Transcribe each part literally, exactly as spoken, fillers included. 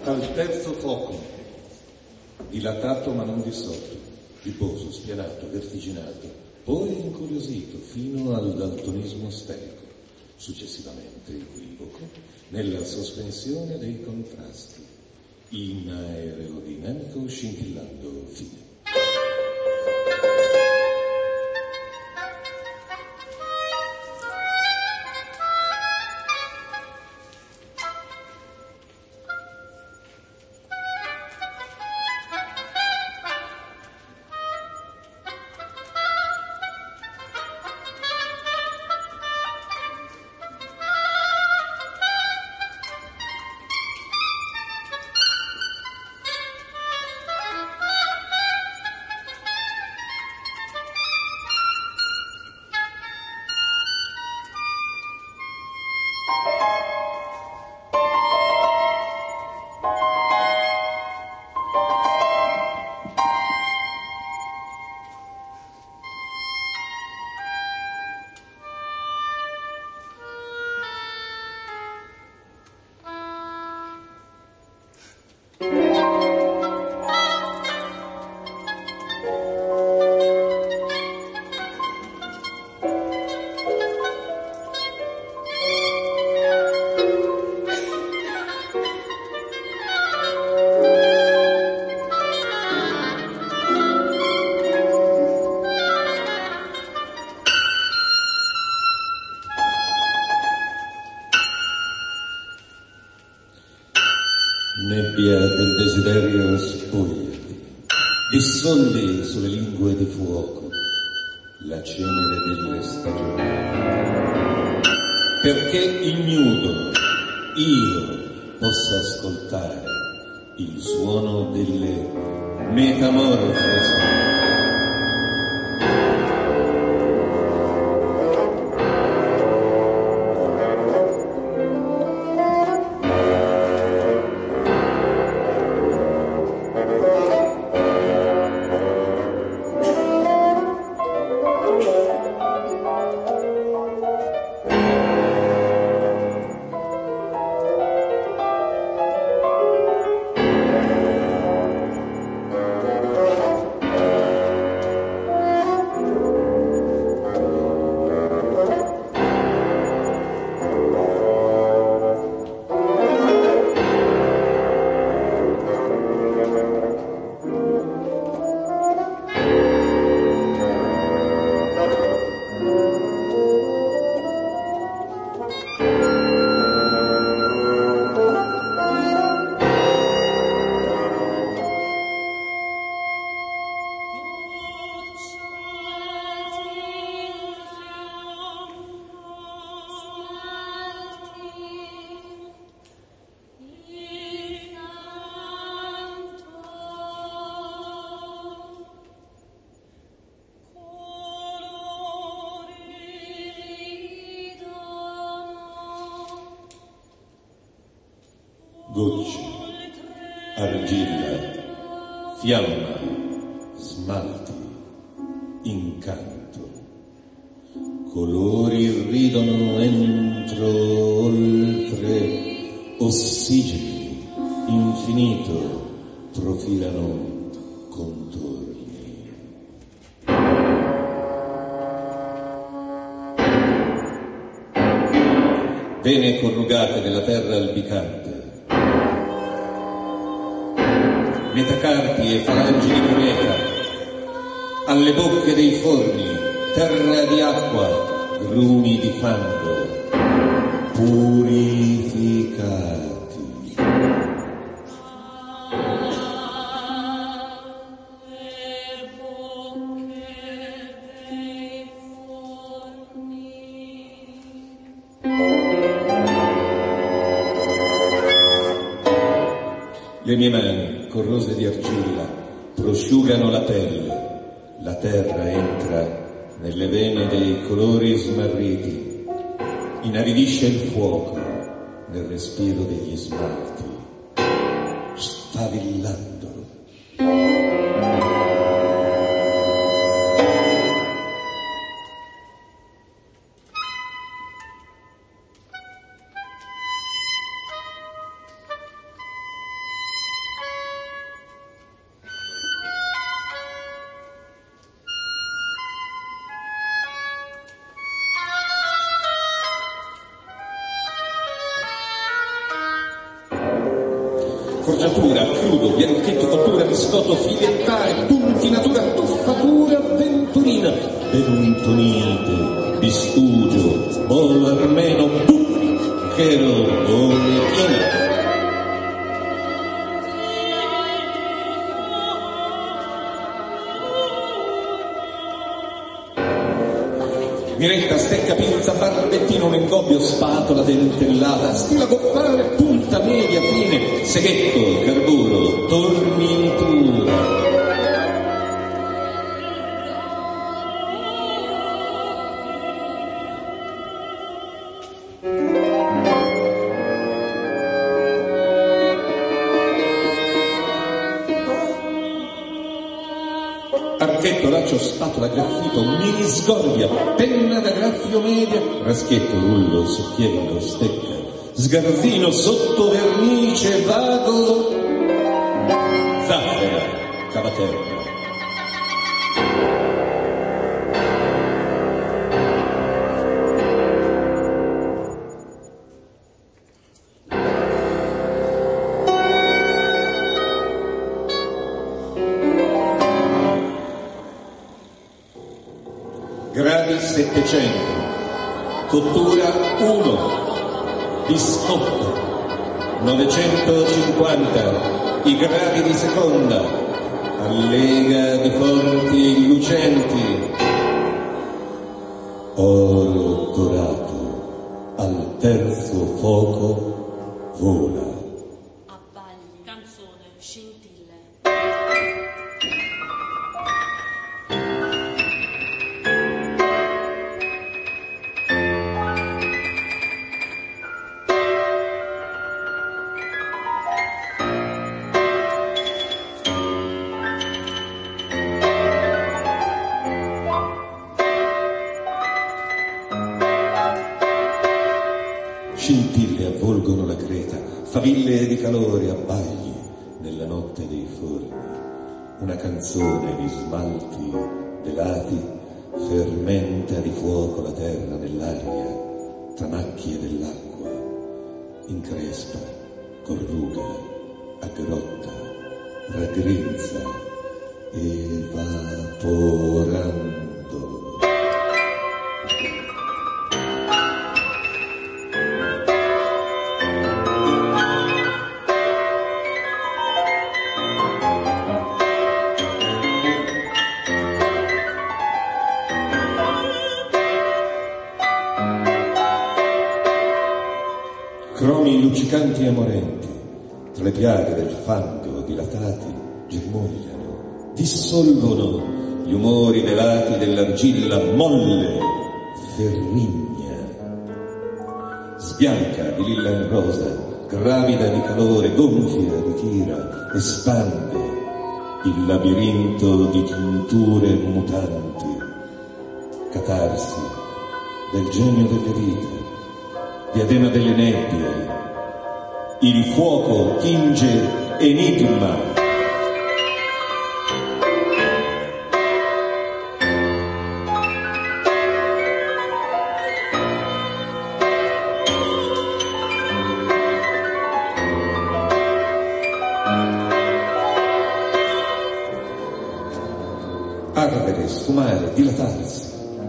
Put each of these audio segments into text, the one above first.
Al terzo fuoco, dilatato ma non dissolto, riposo, spianato, vertiginato, poi incuriosito fino al daltonismo sterico, successivamente equivoco nella sospensione dei contrasti, in aerodinamico scintillando fine. Nebbia del desiderio spogliati, dissolvi sulle lingue di fuoco la cenere delle stagioni, perché ignudo io possa ascoltare il suono delle metamorfosi. Gocce, argilla, fiamma, smalti, incanto, colori ridono entro, oltre, ossigeni, infinito, profilano contorni. Vene corrugate nella terra albicante, metacarpi e falangi di creta, alle bocche dei forni, terra di acqua, grumi di fango, purificati. Le mie mani, corrose di argilla, prosciugano la pelle, la terra entra nelle vene dei colori smarriti, inaridisce il fuoco nel respiro degli smalti, sfavillandolo. accorgiatura, crudo, bianchetto, cottura, biscotto, figliettare, puntinatura, tuffatura, venturina, bentonite, bistugio, bolo armeno, bucchero, orecchina. Miretta, stecca, pinza, barbettino, mengobbio, spatola, dentellata, stila, goffare, punta, media, fine, seghetto, carburo, tornitura. Archetto, laccio, spatola, graffito, mini sgorbia, penna da graffio media, raschietto, rullo, secchiello, stecca, sgarzino, sottovernice, vago, zaffera, cavaterra. Gradi settecento, cottura uno, biscotto, novecentocinquanta, i gradi di seconda, allega di fonti lucenti, oro dorato, al terzo fuoco vola. Abbagli, canzone, scintille. Scintille avvolgono la creta, faville di calore, abbagli nella notte dei forni. Una canzone di smalti velati fermenta di fuoco la terra nell'aria, tra macchie dell'acqua, increspa, corruga, aggrotta, raggrinza, evaporando. Cromi luccicanti e morenti, tra le piaghe del fango dilatati, germogliano, dissolvono gli umori velati dell'argilla molle, ferrigna. Sbianca di lilla in rosa, gravida di calore, gonfia, ritira, espande il labirinto di giunture mutanti, catarsi del genio delle vite, diadema delle nebbie, il fuoco tinge enigma. Ardere, sfumare, dilatarsi.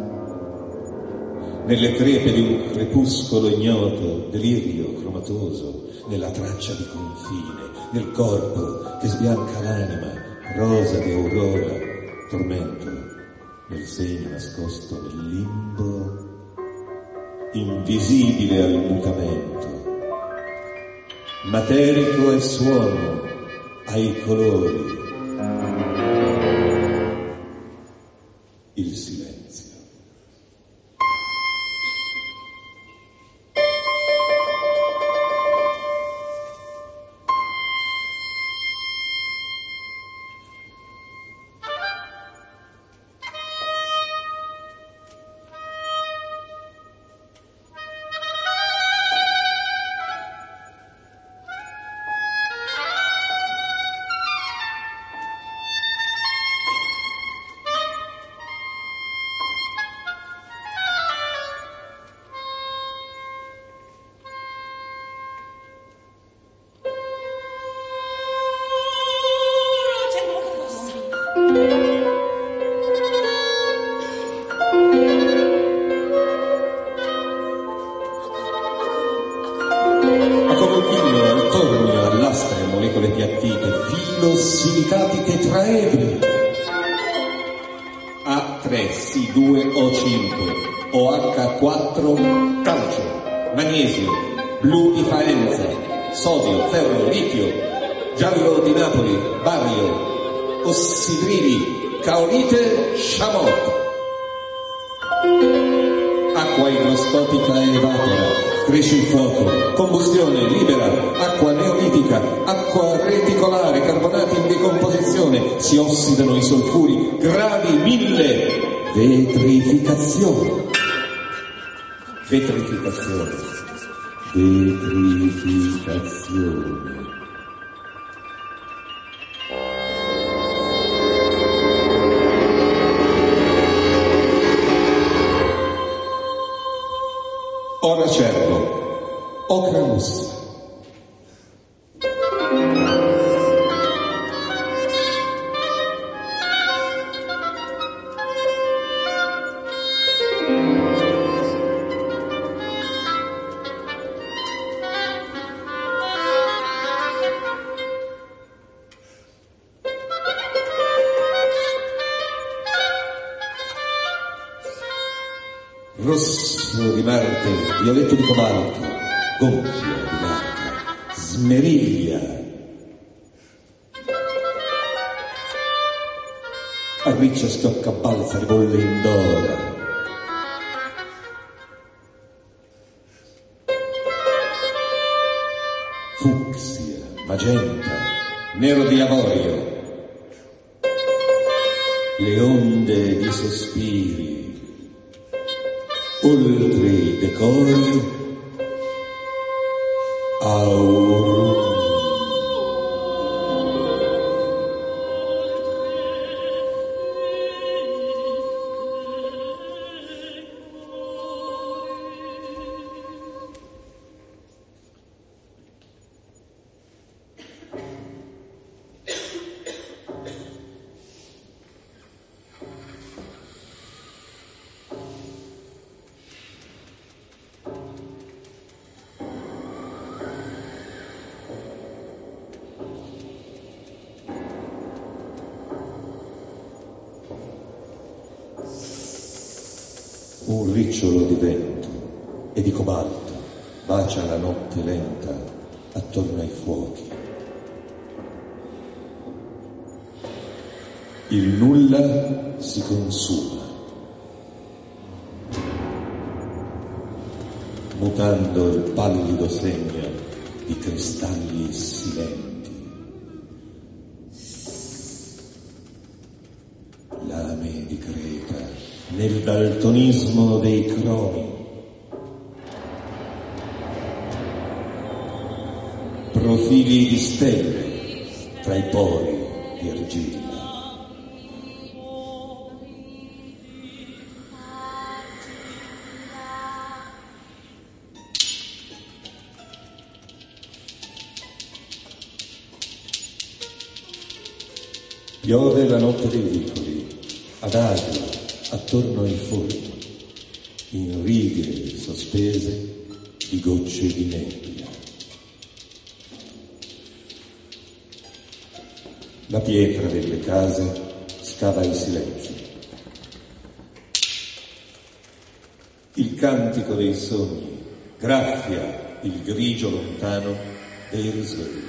Nelle crepe di un crepuscolo ignoto, delirio cromatoso, nella traccia di confine, nel corpo che sbianca l'anima, rosa di aurora, tormento, nel segno nascosto nel limbo, invisibile al mutamento, materico e suono ai colori, il silenzio. molecole piattite, filosilicati tetraedri, A tre, C due O cinque, O H quattro, calcio, magnesio, blu di Faenza, sodio, ferro, litio, giallo di Napoli, bario, ossidrili, caolite, chamot. Acqua igroscopica evapora, cresce il fuoco, combustione, libera, acqua neolitica, acqua reticolare, carbonati in decomposizione, si ossidano i solfuri, gradi mille, vetrificazione, vetrificazione, vetrificazione. Ora cervo, ocra rossa. Rosso di Marte, violetto di cobalto, gonfio di latta, smeriglia. Arriccia, stocca, balza, ribolle indora. Fucsia, magenta, nero di avorio. Le onde di sospiri. Oltre i decori, aurum. Un ricciolo di vento e di cobalto bacia la notte lenta attorno ai fuochi. Il nulla si consuma, mutando il pallido segno di cristalli silenti. Lame di creta nel daltonismo dei cromi, profili di stelle tra i pori di argilla. Piove la notte dei vicoli, adagio attorno ai forni, in righe sospese di gocce di nebbia. La pietra delle case scava il silenzio. Il cantico dei sogni graffia il grigio lontano dei risvegli.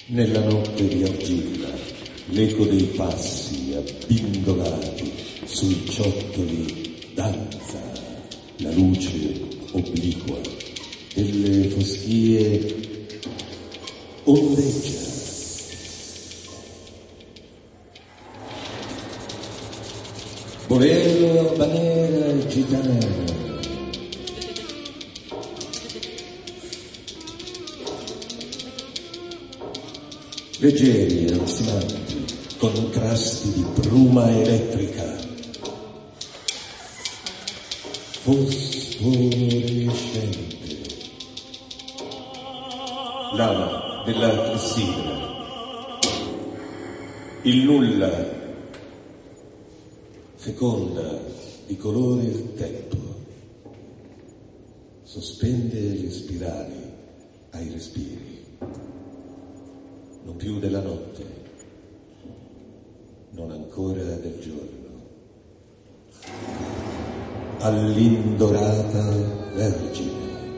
Nella notte di argilla, l'eco dei passi abbindolati sui ciottoli danza, la luce obliqua delle foschie ondeggia. Bolero, banera, gitana. Leggeri e ansimanti, contrasti di bruma elettrica, fosforescente, lama della clessidra, il nulla, feconda di colore il tempo, sospende le spirali ai respiri. Non più della notte, non ancora del giorno, all'indorata vergine.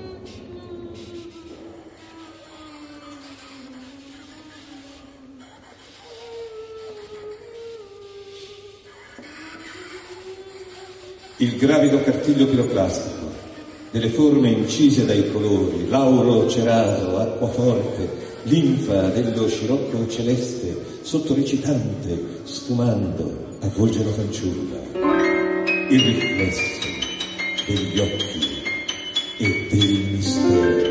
Il gravido cartiglio piroclastico, delle forme incise dai colori, l'auro cerato, acquaforte, linfa dello scirocco celeste, sottorecitante, sfumando, avvolge la fanciulla. Il riflesso degli occhi e del mistero.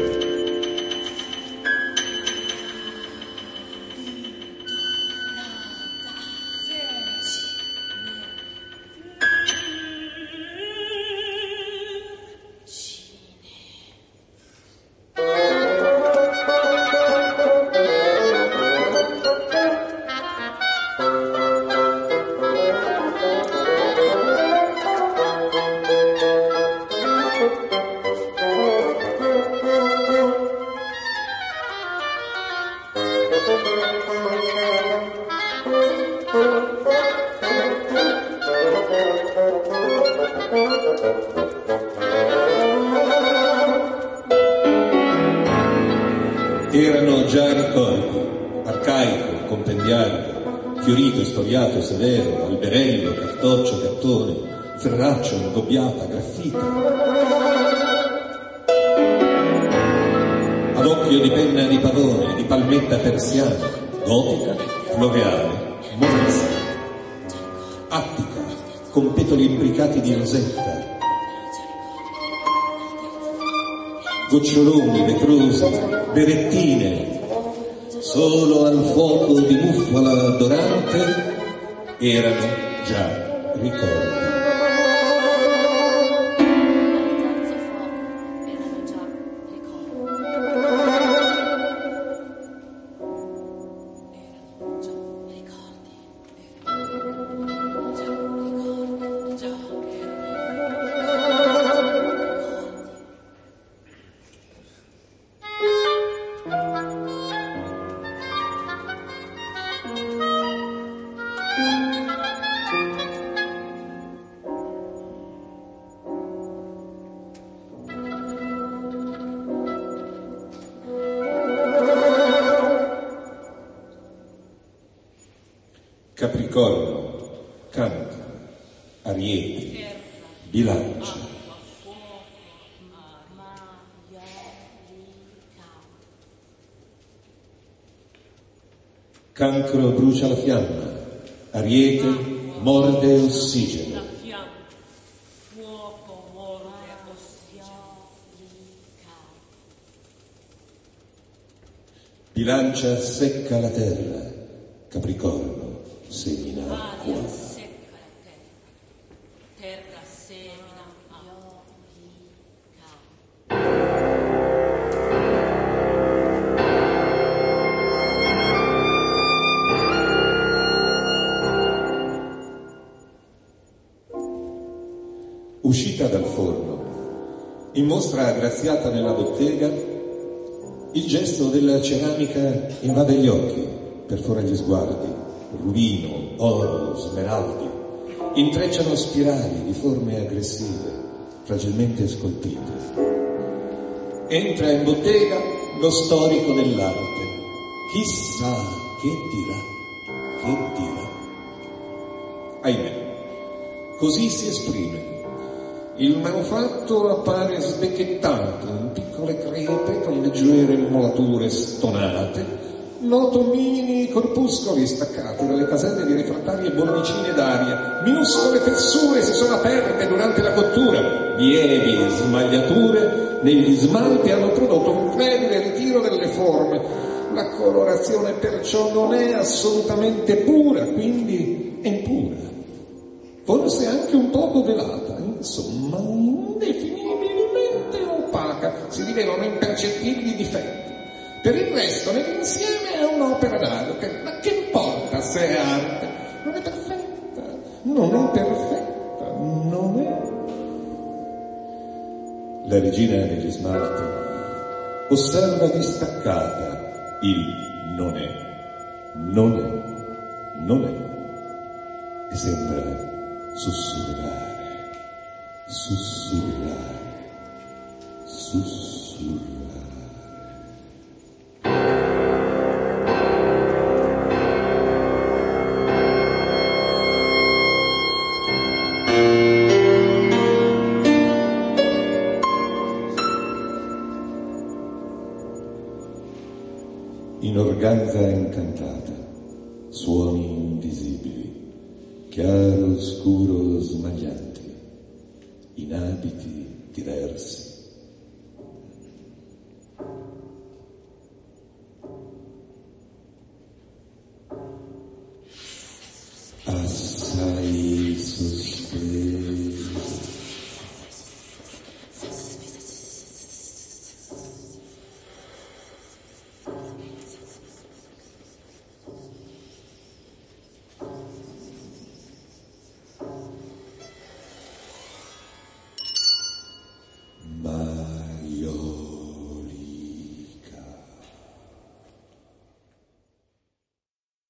Erano già ricordi, arcaico, compendiario, fiorito, storiato, severo, alberello, cartoccio, gattone, ferraccio, ingobbiata, graffita. Ad occhio di penna di pavone, di palmetta persiana, gotica, floreale, moresca, attica, con petoli imbricati di rosetta, goccioloni, vetrosi, berettine, solo al fuoco di muffola dorante erano già ricordi. Capricorno, Cancro, Ariete, Bilancia. Cancro brucia la fiamma, Ariete morde ossigeno. La fiamma, fuoco morde ossigeno. Bilancia secca la terra, Capricorno semina acqua. Aria secca la terra, terra semina acqua. Uscita dal forno, in mostra aggraziata nella bottega, il gesto della ceramica invade gli occhi, perfora gli sguardi. Rubino, oro, smeraldi, intrecciano spirali di forme aggressive, fragilmente scolpite. Entra in bottega lo storico dell'arte, Chissà che dirà, che dirà. Ahimè, così si esprime. Il manufatto appare sbecchettato in piccole crepe con leggere molature stonate, lotomini corpuscoli staccati dalle caselle di refrattarie bollicine d'aria, minuscole fessure si sono aperte durante la cottura, lievi smagliature negli smalti hanno prodotto un flebile ritiro delle forme. La colorazione perciò non è assolutamente pura, quindi è impura, forse anche un poco velata, insomma indefinibilmente opaca, si rivelano impercettibili difetti. Per il resto, nell'insieme è un'opera d'arte, ma che importa se è arte? Non è perfetta, non è perfetta, non è. La regina degli smalti osserva distaccata il non è, non è, non è, e sembra sussurrare, sussurrare, sussurrare. In organza incantata, suoni invisibili, chiaro scuro smaglianti, in abiti diversi,